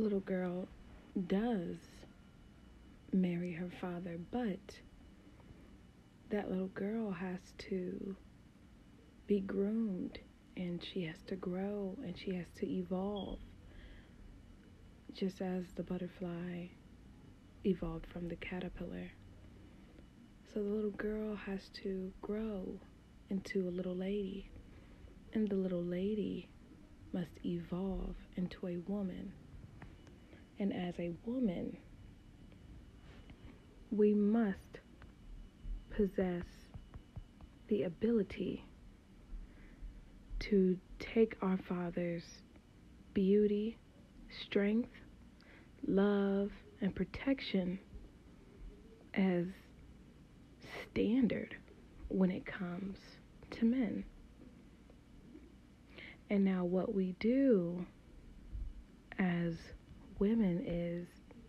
little girl does marry her father, but that little girl has to be groomed, and she has to grow, and she has to evolve, just as the butterfly evolved from the caterpillar. So the little girl has to grow into a little lady, and the little lady must evolve into a woman. And as a woman, we must possess the ability to take our Father's beauty, strength, love, and protection as standard when it comes to men. And now what we do as women is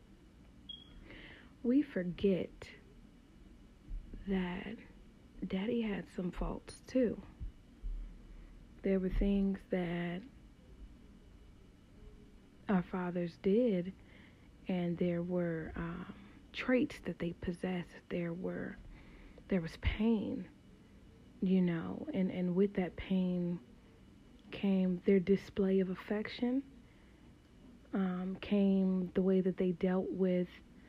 we forget that Daddy had some faults too. There were things that our fathers did, and there were traits that they possessed. There was pain, and with that pain came their display of affection, came the way that they dealt with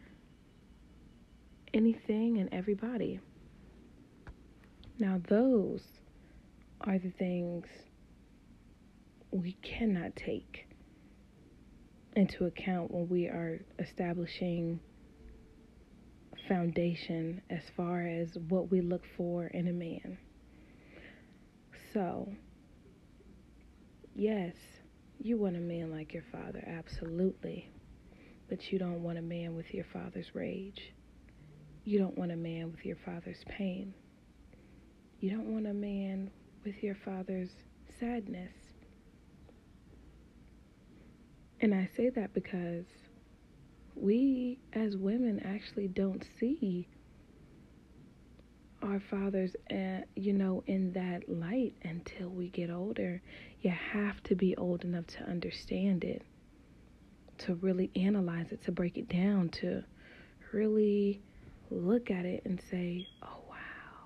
anything and everybody. Now those are the things we cannot take into account when we are establishing foundation as far as what we look for in a man. So, yes, you want a man like your father, absolutely. But you don't want a man with your father's rage. You don't want a man with your father's pain. You don't want a man with your father's sadness. And I say that because we as women actually don't see our fathers, in that light until we get older. You have to be old enough to understand it, to really analyze it, to break it down, to really look at it and say, oh wow,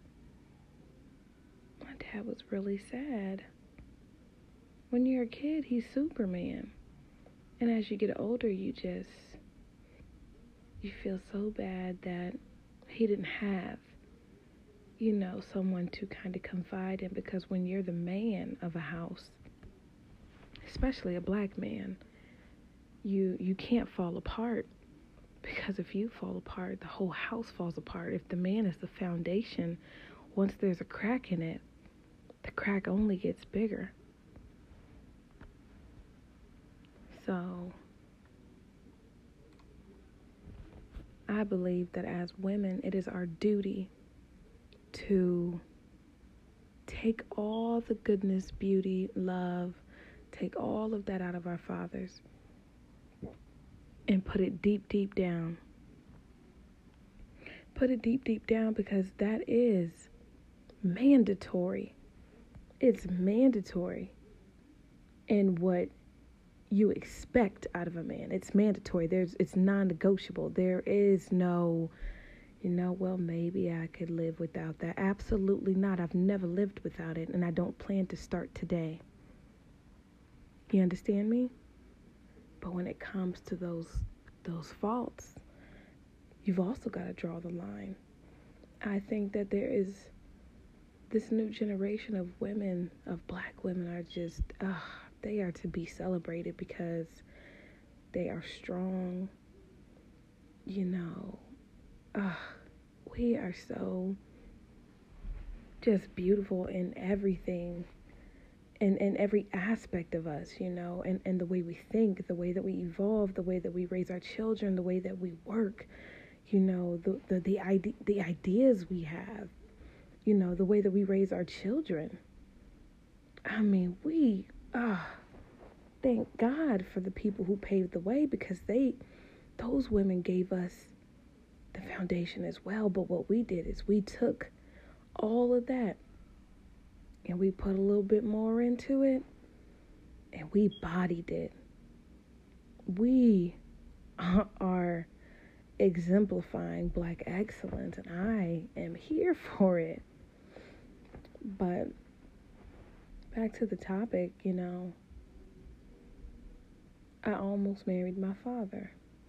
my dad was really sad. When you're a kid, he's Superman. And as you get older, you feel so bad that he didn't have, someone to kind of confide in, because when you're the man of a house, especially a black man, you can't fall apart, because if you fall apart, the whole house falls apart. If the man is the foundation, once there's a crack in it, the crack only gets bigger. So I believe that as women, it is our duty to take all the goodness, beauty, love, take all of that out of our fathers and put it deep, deep down. Put it deep, deep down, because that is mandatory. It's mandatory in what you expect out of a man. It's mandatory. It's non-negotiable. There is no, well, maybe I could live without that. Absolutely not. I've never lived without it, and I don't plan to start today. You understand me? But when it comes to those faults, you've also got to draw the line. I think that there is this new generation of women, of black women, are just, they are to be celebrated because they are strong. We are so just beautiful in everything, in every aspect of us, and the way we think, the way that we evolve, the way that we raise our children, the way that we work, the ideas we have, the way that we raise our children. I mean, thank God for the people who paved the way, because those women gave us the foundation as well. But what we did is we took all of that and we put a little bit more into it, and we bodied it. we are exemplifying Black excellence, and I am here for it. But back to the topic, I almost married my father.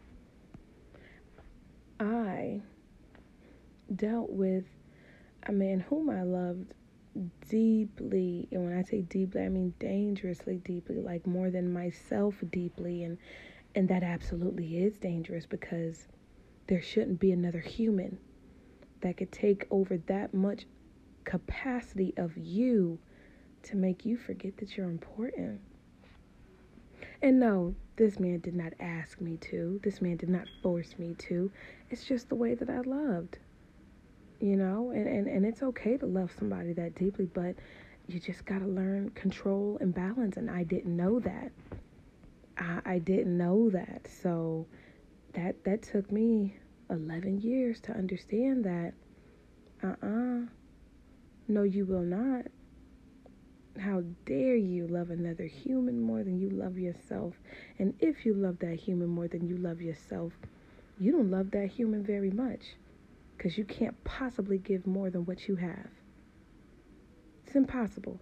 I dealt with a man whom I loved deeply, and when I say deeply, I mean dangerously deeply, like more than myself deeply, and that absolutely is dangerous, because there shouldn't be another human that could take over that much capacity of you to make you forget that you're important. And no, this man did not ask me to. This man did not force me to. It's just the way that I loved. And it's okay to love somebody that deeply, but you just got to learn control and balance, and I didn't know that. I didn't know that. So that took me 11 years to understand that. No, you will not. How dare you love another human more than you love yourself? And if you love that human more than you love yourself, you don't love that human very much, because you can't possibly give more than what you have. It's impossible.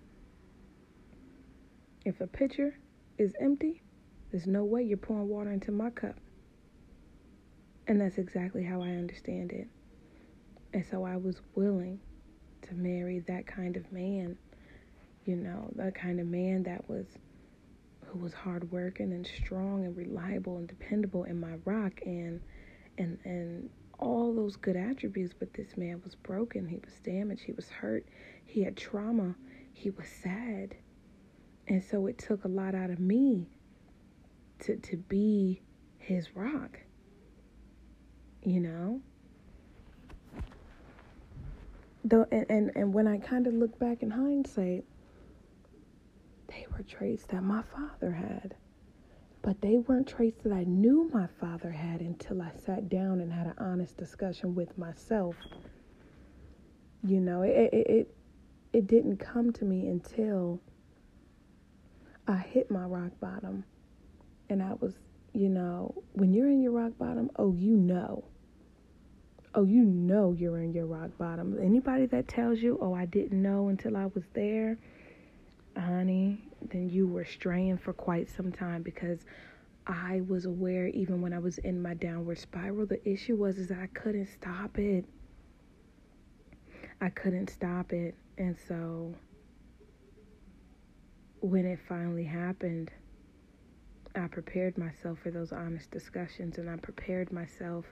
If a pitcher is empty, there's no way you're pouring water into my cup. And that's exactly how I understand it. And so I was willing to marry that kind of man, that kind of man who was hardworking and strong and reliable and dependable, in my rock, and all those good attributes. But this man was broken. He was damaged. He was hurt. He had trauma. He was sad. And so it took a lot out of me to be his rock, Though, and when I kind of look back in hindsight, they were traits that my father had. But they weren't traits that I knew my father had until I sat down and had an honest discussion with myself. It didn't come to me until I hit my rock bottom. And I was, when you're in your rock bottom, you're in your rock bottom. Anybody that tells you, I didn't know until I was there, honey, then you were straying for quite some time, because I was aware even when I was in my downward spiral. The issue was that I couldn't stop it. And so when it finally happened, I prepared myself for those honest discussions, and I prepared myself,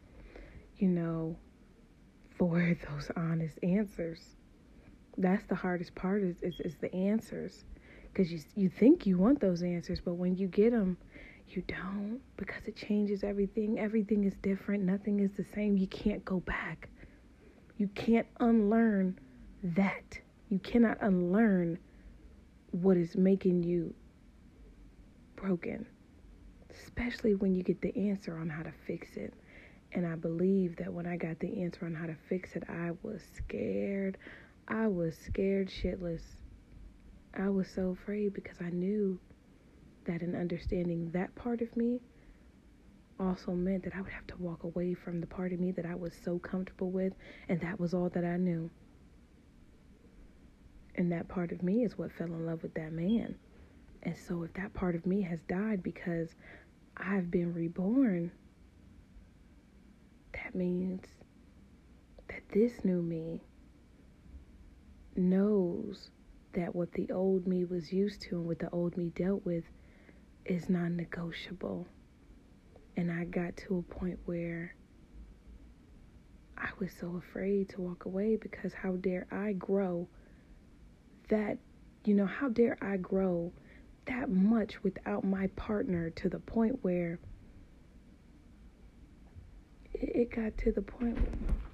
for those honest answers. That's the hardest part, is the answers. Because you think you want those answers, but when you get them, you don't, because it changes everything. Everything is different. Nothing is the same. You can't go back. You can't unlearn that. You cannot unlearn what is making you broken, especially when you get the answer on how to fix it. And I believe that when I got the answer on how to fix it, I was scared. I was scared shitless. I was so afraid, because I knew that in understanding that part of me also meant that I would have to walk away from the part of me that I was so comfortable with, and that was all that I knew. And that part of me is what fell in love with that man. And so if that part of me has died because I've been reborn, that means that this new me knows that what the old me was used to and what the old me dealt with is non-negotiable. And I got to a point where I was so afraid to walk away, because how dare I grow that, how dare I grow that much without my partner, to the point where it got to the point